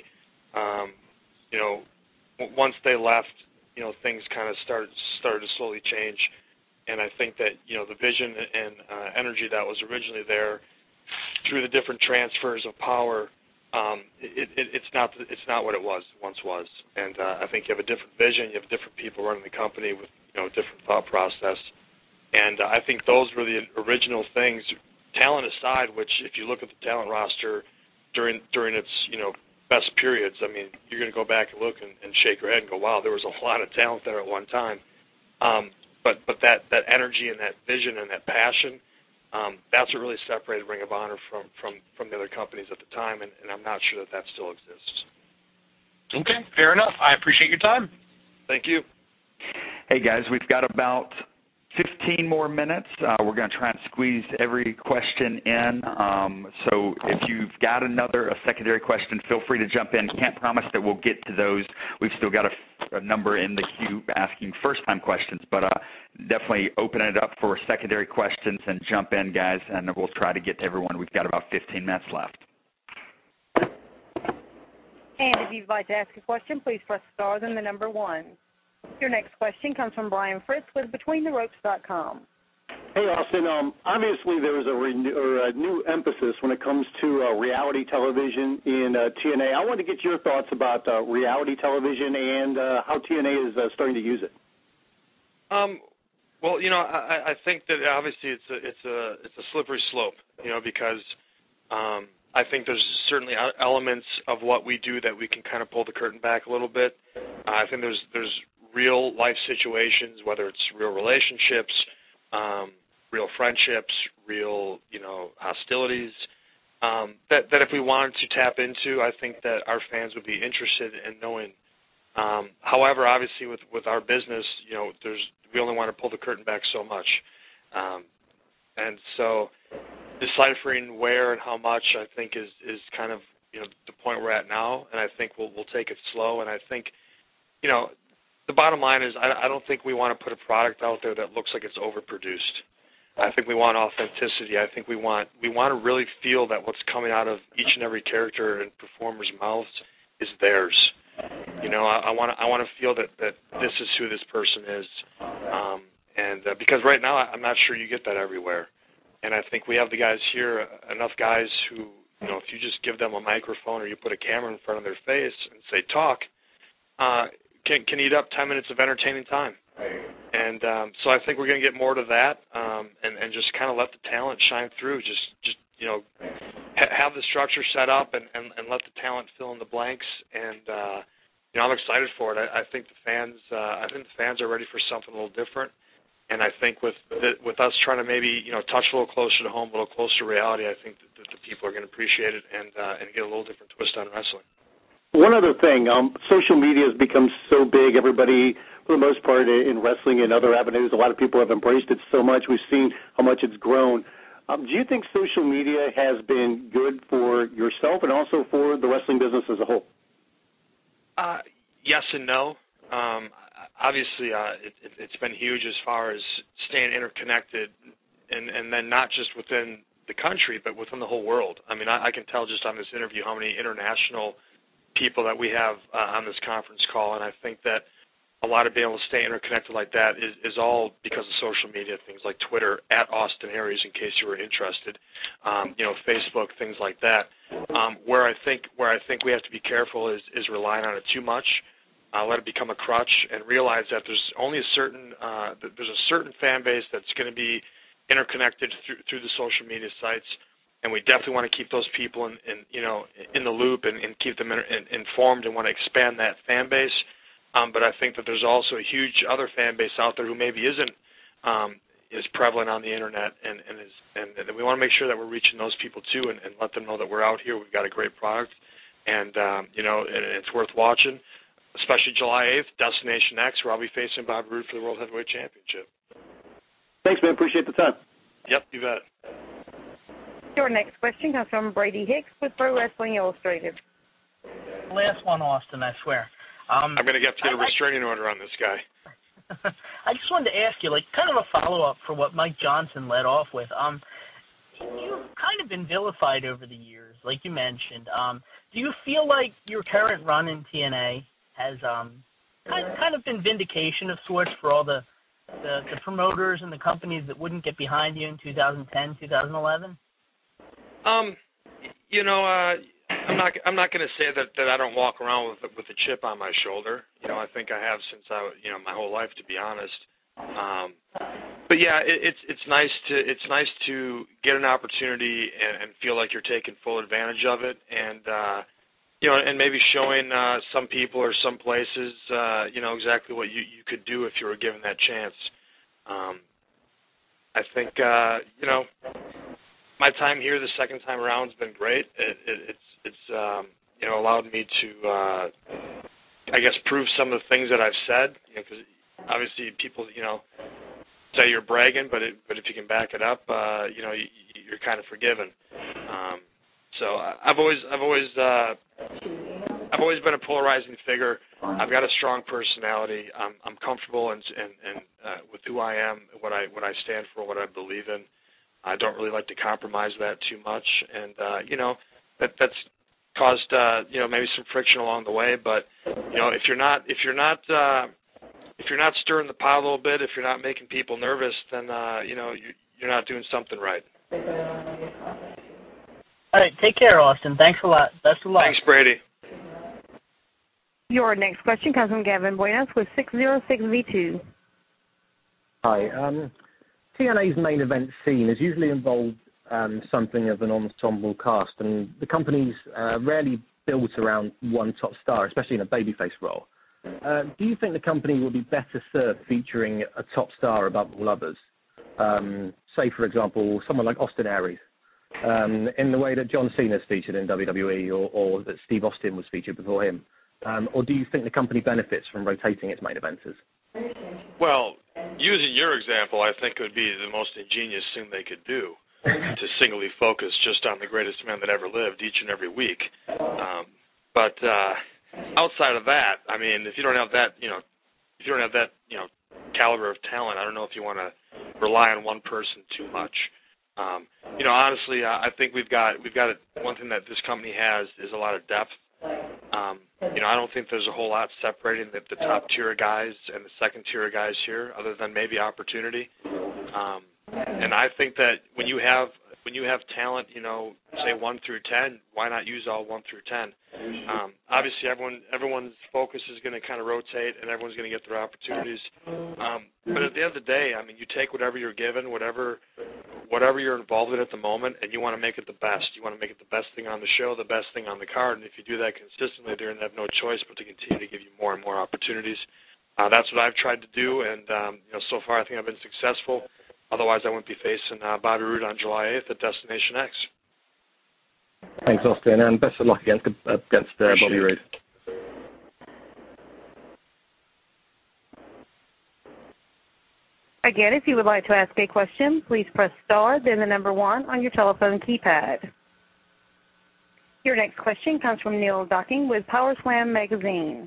you know, once they left, you know, things kind of started to slowly change. And I think that, you know, the vision and energy that was originally there through the different transfers of power, it's not what it once was. And I think you have a different vision, you have different people running the company with, you know, a different thought process. And I think those were the original things, talent aside, which if you look at the talent roster during its, you know, best periods, I mean, you're going to go back and look and shake your head and go, wow, there was a lot of talent there at one time. But that energy and that vision and that passion, that's what really separated Ring of Honor from the other companies at the time, and I'm not sure that still exists. Okay, fair enough. I appreciate your time. Thank you. Hey, guys, we've got about 15 more minutes. We're going to try and squeeze every question in. So if you've got a secondary question, feel free to jump in. Can't promise that we'll get to those. We've still got a number in the queue asking first-time questions, but definitely open it up for secondary questions and jump in, guys, and we'll try to get to everyone. We've got about 15 minutes left. And if you'd like to ask a question, please press star then the number 1. Your next question comes from Brian Fritz with BetweenTheRopes.com. Hey, Austin. Obviously, there was a new emphasis when it comes to reality television in TNA. I wanted to get your thoughts about reality television and how TNA is starting to use it. Well, you know, I think that obviously it's a slippery slope, you know, because I think there's certainly elements of what we do that we can kind of pull the curtain back a little bit. I think there's real life situations, whether it's real relationships, real friendships, real, you know, hostilities, that if we wanted to tap into, I think that our fans would be interested in knowing. However, obviously with our business, you know, we only want to pull the curtain back so much. And so deciphering where and how much, I think, is kind of, you know, the point we're at now, and I think we'll take it slow. And I think, you know, the bottom line is I don't think we want to put a product out there that looks like it's overproduced. I think we want authenticity. I think we want to really feel that what's coming out of each and every character and performer's mouths is theirs. You know, I want to feel that this is who this person is, and because right now I'm not sure you get that everywhere. And I think we have the guys here, enough guys who, you know, if you just give them a microphone or you put a camera in front of their face and say talk, can eat up 10 minutes of entertaining time. And so I think we're going to get more to that, and just kind of let the talent shine through. Just you know, have the structure set up and let the talent fill in the blanks. And you know, I'm excited for it. I think the fans are ready for something a little different. And I think with us trying to maybe, you know, touch a little closer to home, a little closer to reality, I think that the people are going to appreciate it and get a little different twist on wrestling. One other thing, social media has become so big. Everybody, for the most part, in wrestling and other avenues, a lot of people have embraced it so much. We've seen how much it's grown. Do you think social media has been good for yourself and also for the wrestling business as a whole? Yes and no. Obviously, it's been huge as far as staying interconnected, and then not just within the country, but within the whole world. I mean, I can tell just on this interview how many international people that we have on this conference call, and I think that a lot of being able to stay interconnected like that is all because of social media, things like Twitter, at Austin Aries, in case you were interested, Facebook, things like that. Where I think we have to be careful is relying on it too much. Let it become a crutch, and realize that there's only a certain fan base that's going to be interconnected through the social media sites, and we definitely want to keep those people in the loop and keep them informed and want to expand that fan base. But I think that there's also a huge other fan base out there who maybe isn't as prevalent on the internet, and we want to make sure that we're reaching those people too, and let them know that we're out here. We've got a great product, and and it's worth watching. Especially July 8th, Destination X, where I'll be facing Bobby Roode for the World Heavyweight Championship. Thanks, man. Appreciate the time. Yep, you bet. Your next question comes from Brady Hicks with Pro Wrestling Illustrated. Last one, Austin, I swear. I'm going to get a restraining order on this guy. I just wanted to ask you, kind of a follow-up for what Mike Johnson led off with. You've kind of been vilified over the years, like you mentioned. Do you feel like your current run in TNA has kind of been vindication of sorts for all the promoters and the companies that wouldn't get behind you in 2010, 2011? I'm not going to say that I don't walk around with a chip on my shoulder. I think I have since my whole life, to be honest. But yeah, it's nice to get an opportunity and feel like you're taking full advantage of it, and and maybe showing some people or some places exactly what you could do if you were given that chance. I think my time here the second time around has been great. It's allowed me to I guess prove some of the things that I've said, because obviously people say you're bragging, but if you can back it up, you're kind of forgiven. So I've always been a polarizing figure. I've got a strong personality. I'm comfortable and with who I am, what I stand for, what I believe in. I don't really like to compromise that too much, and that's caused maybe some friction along the way. But if you're not stirring the pot a little bit, if you're not making people nervous, then you're not doing something right. All right, take care, Austin. Thanks a lot. Best of luck. Thanks, Brady. Your next question comes from Gavin Buenos with 606V2. Hi. TNA's main event scene has usually involved something of an ensemble cast, and the company's rarely built around one top star, especially in a babyface role. Do you think the company would be better served featuring a top star above all others? Say, for example, someone like Austin Aries, in the way that John Cena's featured in WWE, or that Steve Austin was featured before him? Or do you think the company benefits from rotating its main eventers? Well, using your example, I think it would be the most ingenious thing they could do to singly focus just on the greatest man that ever lived each and every week. But outside of that, I mean, if you don't have that, caliber of talent, I don't know if you want to rely on one person too much. Honestly, I think we've got one thing that this company has is a lot of depth. I don't think there's a whole lot separating the top tier guys and the second tier guys here, other than maybe opportunity. And I think that when you have talent, say 1 through 10, why not use all 1 through 10? Obviously, everyone's focus is going to kind of rotate, and everyone's going to get their opportunities. But at the end of the day, I mean, you take whatever you're given, whatever you're involved in at the moment, and you want to make it the best. You want to make it the best thing on the show, the best thing on the card. And if you do that consistently, they're going to have no choice but to continue to give you more and more opportunities. That's what I've tried to do, and so far I think I've been successful. Otherwise, I wouldn't be facing Bobby Roode on July 8th at Destination X. Thanks, Austin, and best of luck against Bobby Roode. Again, if you would like to ask a question, please press star, then the number 1 on your telephone keypad. Your next question comes from Neil Docking with Power Slam Magazine.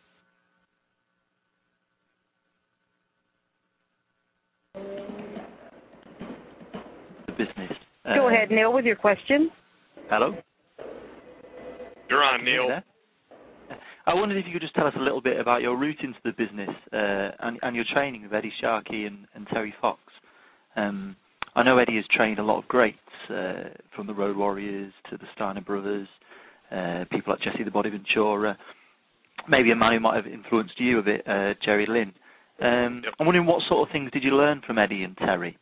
The business. Go ahead, Neil, with your question. Hello? You're on, Neil. I wondered if you could just tell us a little bit about your route into the business and your training with Eddie Sharkey and Terry Fox. I know Eddie has trained a lot of greats, from the Road Warriors to the Steiner Brothers, people like Jesse the Body Ventura, maybe a man who might have influenced you a bit, Jerry Lynn. I'm wondering what sort of things did you learn from Eddie and Terry?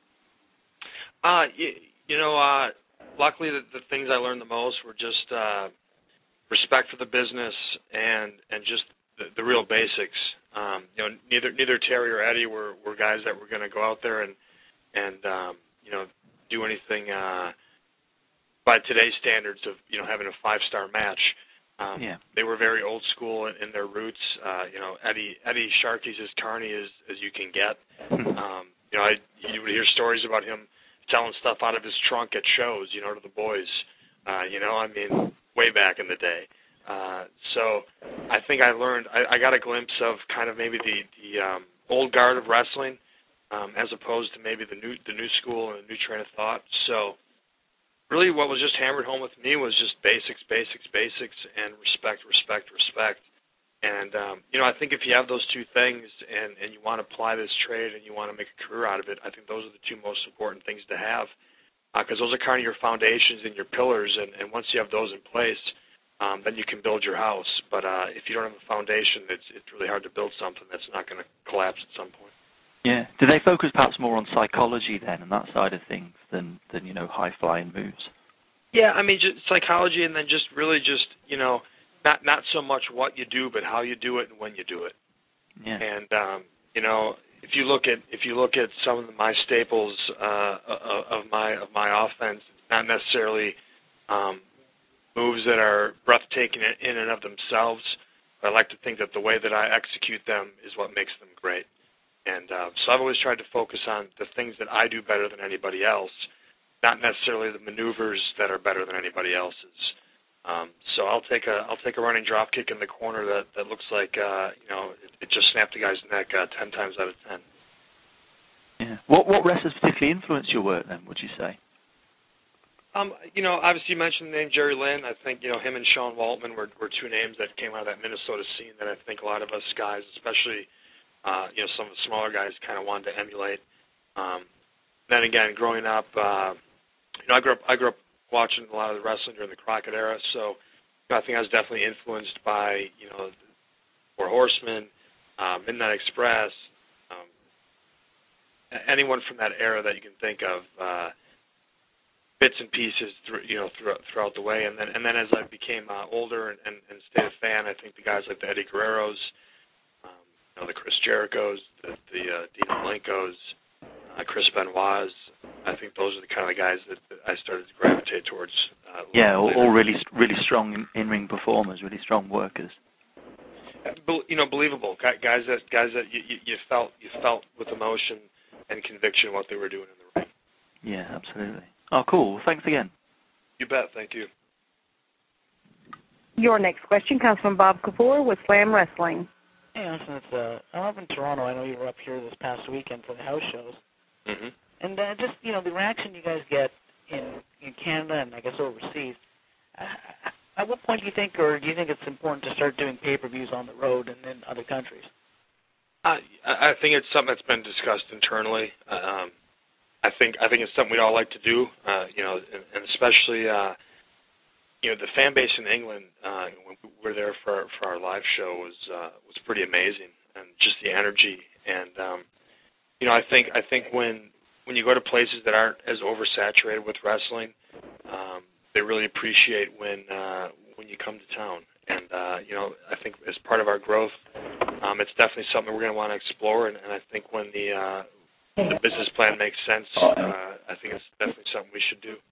Luckily the things I learned the most were just respect for the business and just the real basics. Neither Terry or Eddie were guys that were going to go out there and do anything by today's standards of having a 5-star match. They were very old school in their roots. Eddie Sharkey's as carny as you can get. You would hear stories about him selling stuff out of his trunk at shows, to the boys. Way back in the day. So I think I got a glimpse of kind of maybe the old guard of wrestling, as opposed to maybe the new school and the new train of thought. So really what was just hammered home with me was just basics, and respect. And, I think if you have those two things and you want to apply this trade and you want to make a career out of it, I think those are the two most important things to have, because those are kind of your foundations and your pillars, and once you have those in place, then you can build your house. But if you don't have a foundation, it's really hard to build something that's not going to collapse at some point. Yeah. Do they focus perhaps more on psychology then and that side of things than high-flying moves? Yeah, just psychology, and then just really not so much what you do, but how you do it and when you do it. Yeah. And if you look at some of my staples of my offense, it's not necessarily moves that are breathtaking in and of themselves, but I like to think that the way that I execute them is what makes them great. And so I've always tried to focus on the things that I do better than anybody else, not necessarily the maneuvers that are better than anybody else's. So I'll take a running drop kick in the corner that looks like it just snapped a guy's neck 10 times out of 10. Yeah. What wrestlers particularly influenced your work then, would you say? Obviously you mentioned the name Jerry Lynn. I think him and Sean Waltman were two names that came out of that Minnesota scene that I think a lot of us guys, especially some of the smaller guys, kind of wanted to emulate. Then again, growing up, I grew up watching a lot of the wrestling during the Crockett era, so I think I was definitely influenced by Four Horsemen, Midnight Express, anyone from that era that you can think of, bits and pieces throughout the way. And then as I became older and stayed a fan, I think the guys like the Eddie Guerreros, the Chris Jerichos, the Dean Malenkos, Chris Benoit's, I think those are the kind of guys that I started to gravitate towards. All really strong in-ring performers, really strong workers. Believable guys that you felt with emotion and conviction what they were doing in the ring. Yeah, absolutely. Oh, cool. Thanks again. You bet. Thank you. Your next question comes from Bob Kapoor with Slam Wrestling. Hey, Austin, I'm up in Toronto. I know you were up here this past weekend for the house shows. Mm-hmm. And just, the reaction you guys get in Canada and I guess overseas, at what point do you think it's important to start doing pay-per-views on the road and in other countries? I think it's something that's been discussed internally. I think it's something we'd all like to do, and especially, the fan base in England, when we were there for our live show was pretty amazing, and just the energy. And, I think when you go to places that aren't as oversaturated with wrestling, they really appreciate when you come to town. And, I think as part of our growth, it's definitely something we're going to want to explore, and I think when the business plan makes sense, I think it's definitely something we should do.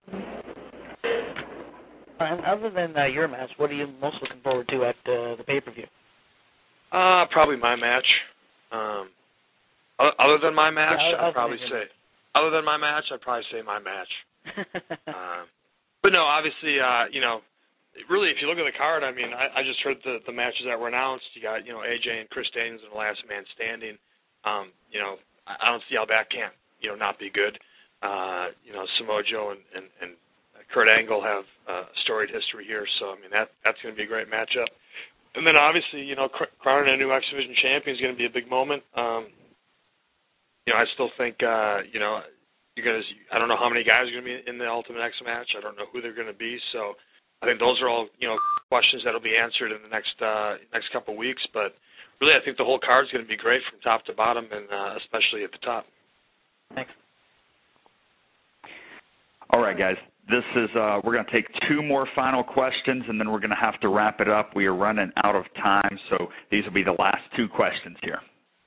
And other than your match, what are you most looking forward to at the pay-per-view? Probably my match. Other than my match, I'd probably say. Match. Other than my match, I'd probably say my match. But no, obviously, really, if you look at the card, I mean, I just heard the matches that were announced. You got, AJ and Chris Daniels in the last man standing. I don't see how that can't, not be good. Samoa Joe and Kurt Angle have a storied history here, so I mean that's going to be a great matchup. And then obviously, crowning a new X Division champion is going to be a big moment. I still think, you're going to. I don't know how many guys are going to be in the Ultimate X match. I don't know who they're going to be. So I think those are all questions that'll be answered in the next couple of weeks. But really, I think the whole card is going to be great from top to bottom, and especially at the top. Thanks. All right, guys. This is we're going to take two more final questions, and then we're going to have to wrap it up. We are running out of time, so these will be the last two questions here.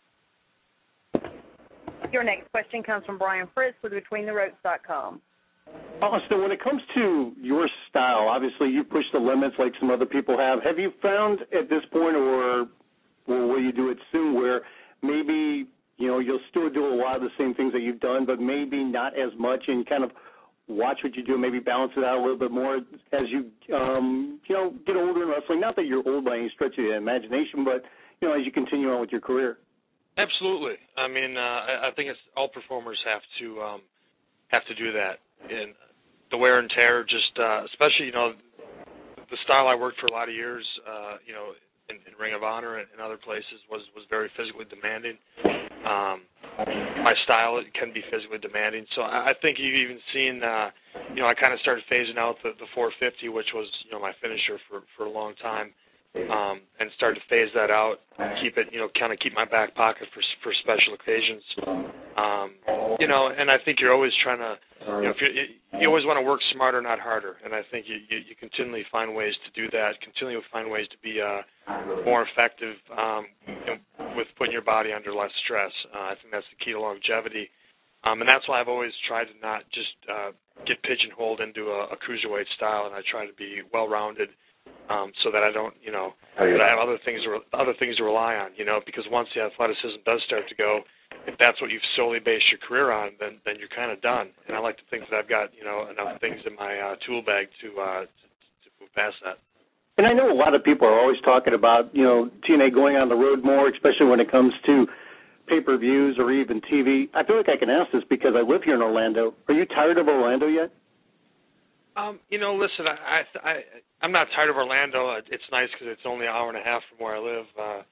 Your next question comes from Brian Fritz with BetweenTheRopes.com. Austin, when it comes to your style, obviously you push the limits like some other people have. Have you found at this point, or will you do it soon, where maybe you'll still do a lot of the same things that you've done, but maybe not as much, and kind of watch what you do, maybe balance it out a little bit more as you get older in wrestling? Not that you're old by any stretch of the imagination, but as you continue on with your career. Absolutely. I mean, I think it's all performers have to do that, and the wear and tear, just especially the style I worked for a lot of years, in Ring of Honor and other places was very physically demanding. My style can be physically demanding, so I think you've even seen, I kind of started phasing out the 450, which was my finisher for a long time. And started to phase that out, keep it, kind of keep my back pocket for special occasions. And I think you're always trying to, if you always want to work smarter, not harder. And I think you continually find ways to do that, continually find ways to be more effective with putting your body under less stress. I think that's the key to longevity. And that's why I've always tried to not just get pigeonholed into a cruiserweight style, and I try to be well-rounded. So that I don't, that I have other things to rely on, because once the athleticism does start to go, if that's what you've solely based your career on, then you're kind of done. And I like to think that I've got, enough things in my tool bag to move past that. And I know a lot of people are always talking about, TNA going on the road more, especially when it comes to pay-per-views or even TV. I feel like I can ask this because I live here in Orlando. Are you tired of Orlando yet? Listen, I'm not tired of Orlando. It's nice because it's only an hour and a half from where I live,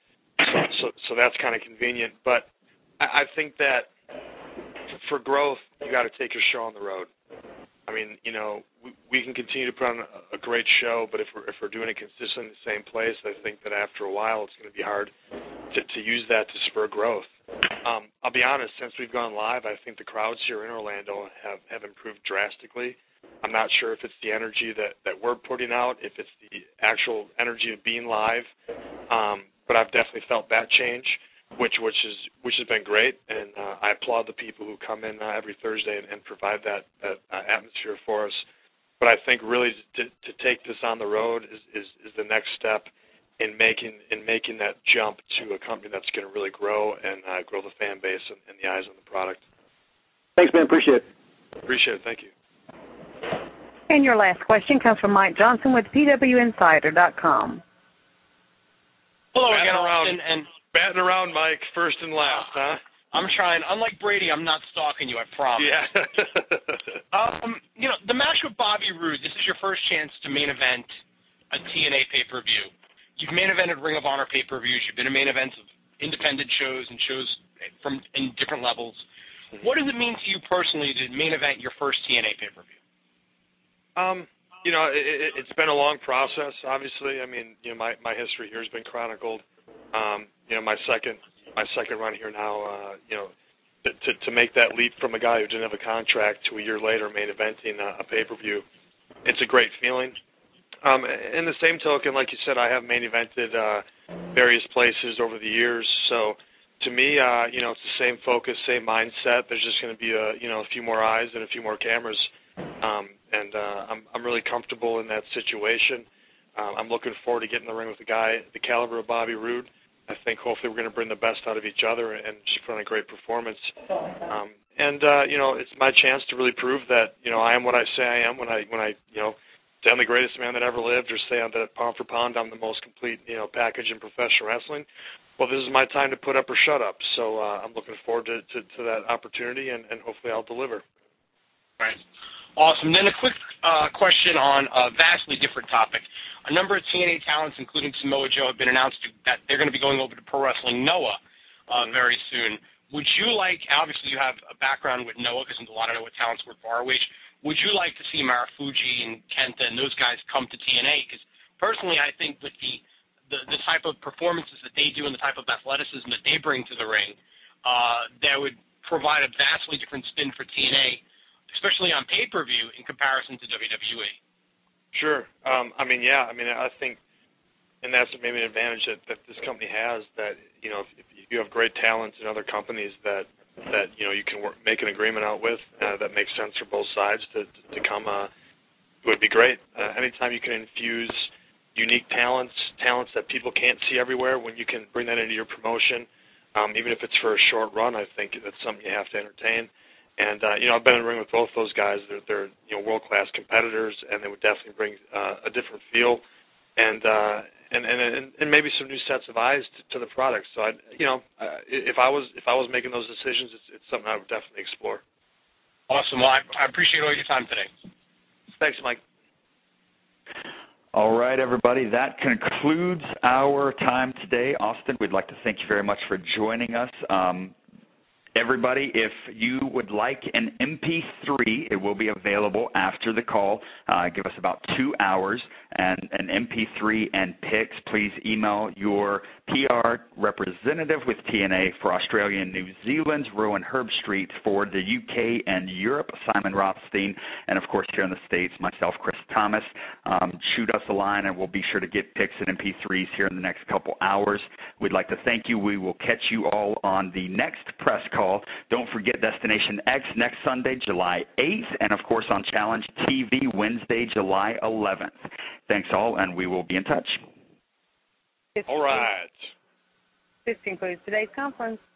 so that's kind of convenient. But I think that for growth, you got to take your show on the road. I mean, we can continue to put on a great show, but if we're doing it consistently in the same place, I think that after a while it's going to be hard to use that to spur growth. I'll be honest, since we've gone live, I think the crowds here in Orlando have improved drastically. I'm not sure if it's the energy that we're putting out, if it's the actual energy of being live, but I've definitely felt that change, which has been great, and I applaud the people who come in every Thursday and provide that atmosphere for us. But I think really to take this on the road is the next step in making that jump to a company that's going to really grow and grow the fan base and the eyes on the product. Thanks, man. Appreciate it. Appreciate it. Thank you. And your last question comes from Mike Johnson with PWInsider.com. Hello again, Austin. Batting around, Mike, first and last, huh? I'm trying. Unlike Brady, I'm not stalking you, I promise. Yeah. The match with Bobby Roode, this is your first chance to main event a TNA pay-per-view. You've main evented Ring of Honor pay-per-views. You've been in main events of independent shows and shows in different levels. What does it mean to you personally to main event your first TNA pay-per-view? It's been a long process, obviously. I mean, my history here has been chronicled. My second run here now, to make that leap from a guy who didn't have a contract to a year later main eventing a pay-per-view, it's a great feeling. In the same token, like you said, I have main evented various places over the years, so to me, it's the same focus, same mindset. There's just going to be a few more eyes and a few more cameras. And I'm really comfortable in that situation. I'm looking forward to getting in the ring with a guy the caliber of Bobby Roode. I think hopefully we're going to bring the best out of each other and just put on a great performance. It's my chance to really prove that, I am what I say I am when I say I'm the greatest man that ever lived, or say that pound for pound I'm the most complete, package in professional wrestling. Well, this is my time to put up or shut up. So I'm looking forward to that opportunity, and hopefully I'll deliver. Right. Awesome. Then a quick question on a vastly different topic. A number of TNA talents, including Samoa Joe, have been announced that they're going to be going over to Pro Wrestling Noah very soon. Would you like, obviously you have a background with Noah because a lot of Noah talents work for ROH, would you like to see Marufuji and Kenta and those guys come to TNA? Because personally I think with the type of performances that they do and the type of athleticism that they bring to the ring, that would provide a vastly different spin for TNA, especially on pay-per-view in comparison to WWE. Sure. I think, and that's maybe an advantage that this company has, that, if you have great talents in other companies that you can make an agreement out with that makes sense for both sides to come, it would be great. Anytime you can infuse unique talents that people can't see everywhere, when you can bring that into your promotion, even if it's for a short run, I think that's something you have to entertain. And, I've been in the ring with both those guys. They're world-class competitors, and they would definitely bring a different feel and maybe some new sets of eyes to the product. So, if I was making those decisions, it's something I would definitely explore. Awesome. Well, I appreciate all your time today. Thanks, Mike. All right, everybody, that concludes our time today. Austin, we'd like to thank you very much for joining us. Everybody, if you would like an MP3, it will be available after the call. Give us about 2 hours, and an MP3 and pics. Please email your PR representative with TNA for Australia and New Zealand, Rowan Herbstreit, for the UK and Europe, Simon Rothstein, and of course here in the States, myself, Chris Thomas. Shoot us a line, and we'll be sure to get pics and MP3s here in the next couple hours. We'd like to thank you. We will catch you all on the next press call. Don't forget Destination X next Sunday, July 8th, and of course on Challenge TV Wednesday, July 11th. Thanks all, and we will be in touch. All right. This concludes today's conference.